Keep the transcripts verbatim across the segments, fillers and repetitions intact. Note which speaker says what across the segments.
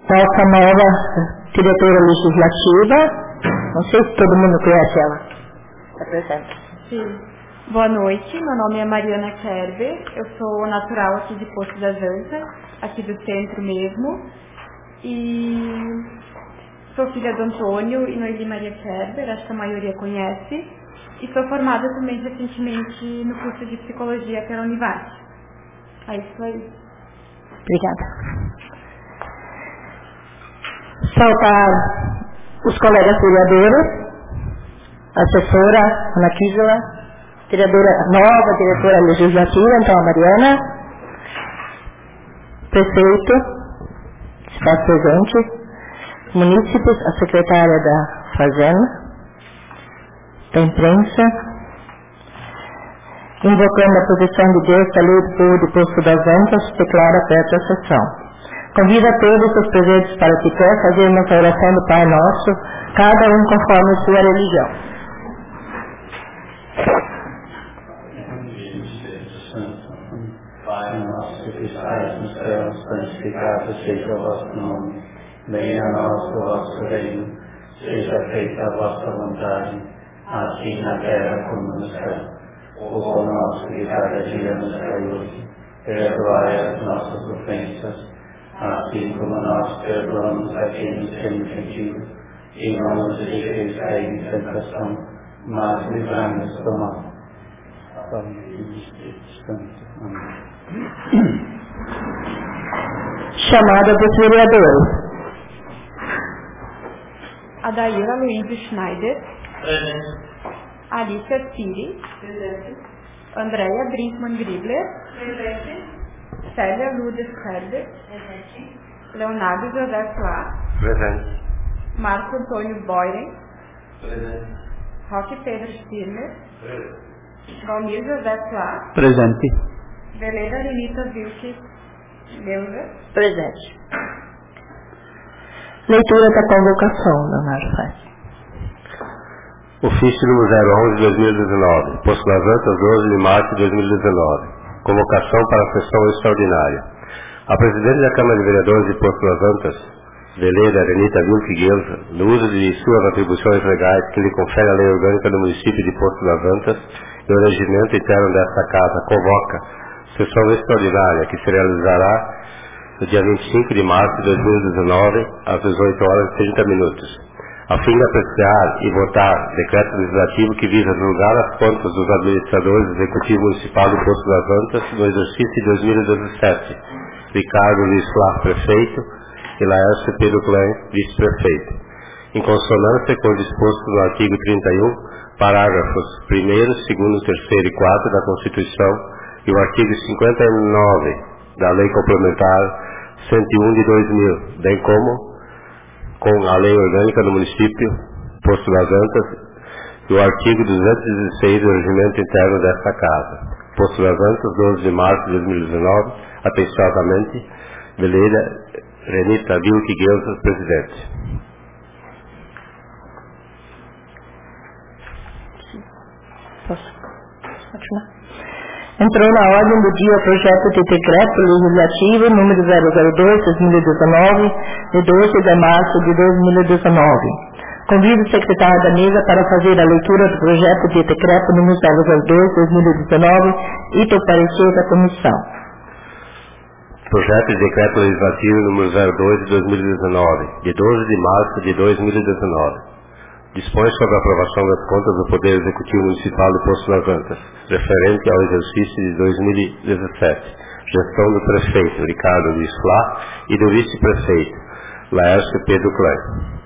Speaker 1: nossa nova diretora legislativa. Não sei se todo mundo conhece ela. Se apresenta.
Speaker 2: Sim. Boa noite, meu nome é Mariana Kerber, eu sou natural aqui de Poço das Antas, aqui do centro mesmo, e sou filha do Antônio e Noeli Maria Kerber, acho que a maioria conhece, e sou formada também recentemente no curso de psicologia pela Univasf. É isso aí.
Speaker 1: Obrigada. Saudar os colegas vereadores, a assessora Ana Kisela, diretora, nova diretora legislativa, então a Mariana, prefeito, está presente, munícipes, a secretária da Fazenda, da imprensa, invocando a proteção de Deus, da lei do povo de Poço das Antas, declara aberta a sessão. Convido a todos os presentes para que quer fazer uma oração do Pai Nosso, cada um conforme sua religião.
Speaker 3: Pai nosso que estais no céu, santificado seja o vosso nome. Venha a nós o vosso reino, seja feita a vossa vontade, assim na terra como no céu. O pão nosso de cada dia nos dai hoje, perdoai as nossas ofensas, assim como nós perdoamos a quem nos tem ofendido, e não nos deixeis cair em tentação, mas livrai-nos do mal. Pai e Espírito Santo. Amém.
Speaker 1: Chamada dos vereadores.
Speaker 2: Adaíra Luiz Schneider.
Speaker 4: Presente.
Speaker 2: Alicia Pires.
Speaker 4: Presente.
Speaker 2: Andréia Brinkmann Gribler.
Speaker 4: Presente.
Speaker 2: Célia Lourdes Herder.
Speaker 4: Presente.
Speaker 2: Leonardo José Flá.
Speaker 3: Presente.
Speaker 2: Marco Antônio Boyren.
Speaker 3: Presente.
Speaker 2: Roque Pedro Stirner.
Speaker 3: Presente.
Speaker 2: Valmir José Flá.
Speaker 3: Presente.
Speaker 2: Veleda Lenita Vilke Neuza.
Speaker 1: Presente. Leitura da convocação, Leonardo faz.
Speaker 3: Ofício número zero onze de dois mil e dezenove. Poço das Antas, doze de março de dois mil e dezenove. Convocação para a sessão extraordinária. A Presidente da Câmara de Vereadores de Poço das Antas, Veleda Arenita Vilke Guelza, no uso de suas atribuições legais que lhe confere a Lei Orgânica do Município de Poço das Antas e o regimento interno desta Casa, convoca sessão extraordinária que se realizará no dia vinte e cinco de março de dois mil e dezenove, às dezoito horas e trinta minutos, a fim de apreciar e votar decreto legislativo que visa divulgar as contas dos administradores do Executivo Municipal do Poço das Antas no exercício de dois mil e dezessete, Ricardo Luiz Flá, prefeito, e Laércio Pedro Klein, vice-prefeito, em consonância com o disposto no artigo trinta e um, parágrafos primeiro, segundo, terceiro e quarto da Constituição e o artigo cinquenta e nove da Lei Complementar cento e um de dois mil, bem como com a Lei Orgânica do Município Poço das Antas e o artigo duzentos e dezesseis do Regimento Interno desta Casa. Poço das Antas, doze de março de dois mil e dezenove, atenciosamente, Veleda Renita Vilke Guelza, presidente.
Speaker 1: Posso continuar? Entrou na ordem do dia o projeto de decreto legislativo número zero zero dois, dois mil e dezenove, de doze de março de dois mil e dezenove. Convido o secretário da mesa para fazer a leitura do projeto de decreto número zero zero dois, dois mil e dezenove e do parecer da comissão.
Speaker 3: Projeto de decreto legislativo número zero dois de dois mil e dezenove, de doze de março de dois mil e dezenove. Dispõe sobre a aprovação das contas do Poder Executivo Municipal de Poço das Antas, referente ao exercício de dois mil e dezessete, gestão do prefeito Ricardo Luiz Flá e do vice-prefeito Laércio Pedro Klein.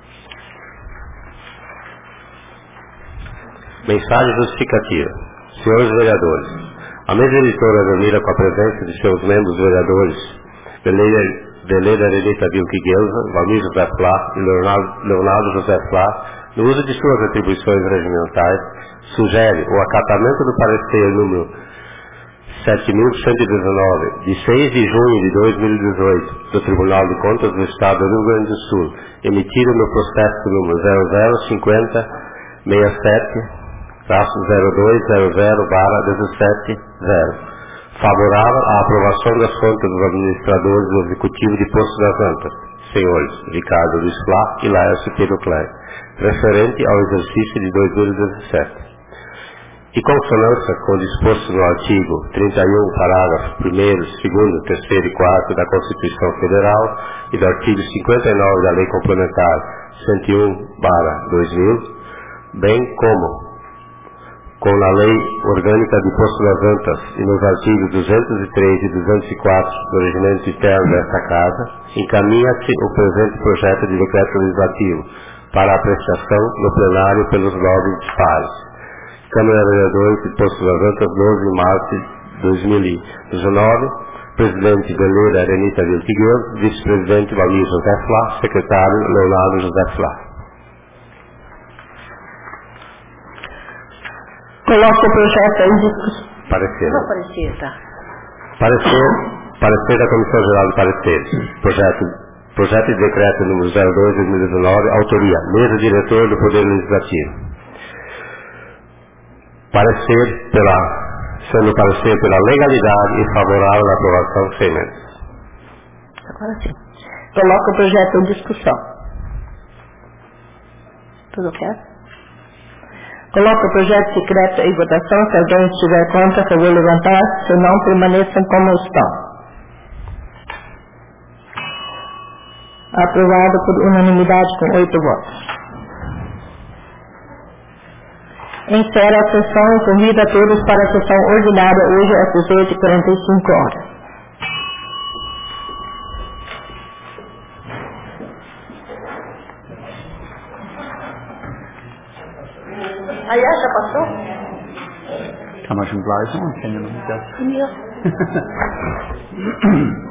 Speaker 3: Mensagem justificativa. Senhores vereadores, a mesa editora reunida com a presença de seus membros vereadores, Veleda Arenita Vilke Guelza, Valmir José Flá e Leonardo, Leonardo José Flá, no uso de suas atribuições regimentais, sugere o acatamento do parecer número sete mil cento e dezenove, de seis de junho de dois mil e dezoito, do Tribunal de Contas do Estado do Rio Grande do Sul, emitido no processo número zero zero cinquenta sessenta e sete zero dois zero zero barra dezessete zero, favorável à aprovação das contas dos administradores do Executivo de Poço das Antas, senhores Ricardo Luiz Flá e Laércio Pedro Clé, referente ao exercício de dois mil e dezessete. Em consonância com o disposto no artigo trinta e um, parágrafo primeiro, segundo, terceiro e quarto da Constituição Federal e do artigo cinquenta e nove da Lei Complementar cento e um barra dois mil, bem como com a Lei Orgânica de Poço das Antas e nos artigos duzentos e três e duzentos e quatro do Regimento Interno desta Casa, encaminha-se o presente projeto de decreto legislativo para apreciação no plenário pelos nobres pares. Câmara de Vereadores de Poço das Antas, doze de março de dois mil e dezenove, Presidente Veleira Arenita Viltigueiro, Vice-Presidente Valmir José Flá, Secretário Leonardo José Flá.
Speaker 1: Coloca o projeto em discussão.
Speaker 3: Parecer.
Speaker 1: Não parecer, tá.
Speaker 3: Parecer, parecer da Comissão Geral de Pareceres. Projeto, projeto de decreto número zero dois de dois mil e dezenove, autoria, mesa diretora do Poder Legislativo. Parecer pela, sendo parecer pela legalidade e favorável à aprovação sem emendas.
Speaker 1: Agora sim. Coloca o projeto em discussão. Tudo ok? Coloca o projeto secreto em votação. Se alguém estiver contra, que eu vou levantar. Se não, permaneçam como estão. Aprovado por unanimidade com oito votos. Encerra a sessão e convida a todos para a sessão ordinária hoje às dezoito e quarenta e cinco horas. Aí já passou?
Speaker 5: Kann man schon gleich machen, kann ja noch nicht das.
Speaker 1: Ja.